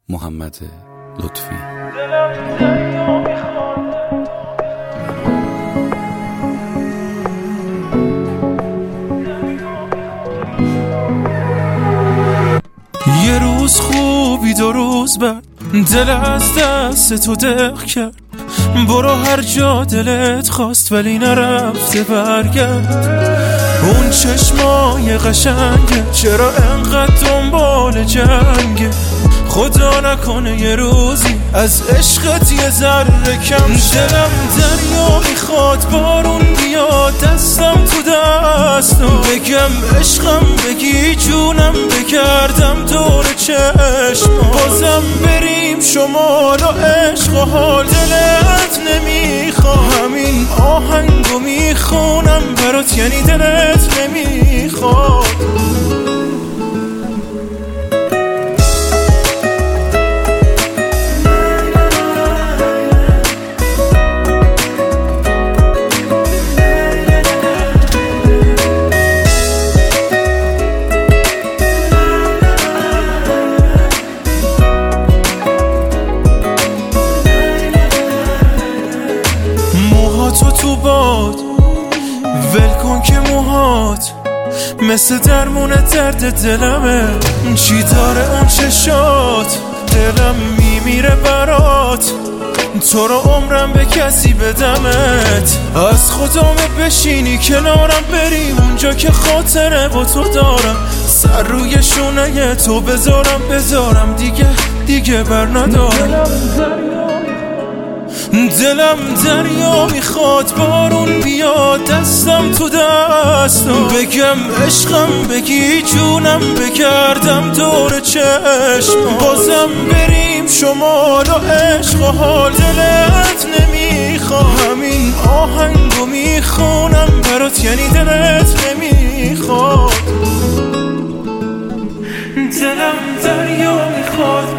محمد لطفی. یه روز خوبی 2 روز بعد دل از دست تو دق کرد. برو هر جا دلت خواست ولی نرفته برگرد. اون چشمای قشنگه چرا انقدر دنبال جنگه؟ خدا نکنه یه روزی از عشقت یه ذره کم شه. دلم دریا میخواد بارون بیاد دستم تو دستم، بگم عشقم بگی جونم بگردم دور چشم. بازم بریم شمال و عشق و حال دلت نمیخواد. همین آهنگو میخونم برات یعنی دلت نمیخواد. تو باد ول کن که موهات مثل درمون درد دلمه. چی داره اون چشات؟ دلم میمیره برات. تو رو عمرم به کسی بدمت. از خدامه بشینی کنارم بریم اونجا که خاطره با تو دارم. سر روی شونه تو بذارم دیگه بر ندارم. دلم دریا میخواد بارون بیاد دستم تو دستم، بگم عشقم بگی جونم بگردم دور چشم. بازم بریم شمال و عشق و حال دلت نمیخواد. همین آهنگو میخونم برات یعنی دلت نمیخواد. دلم دریا میخواد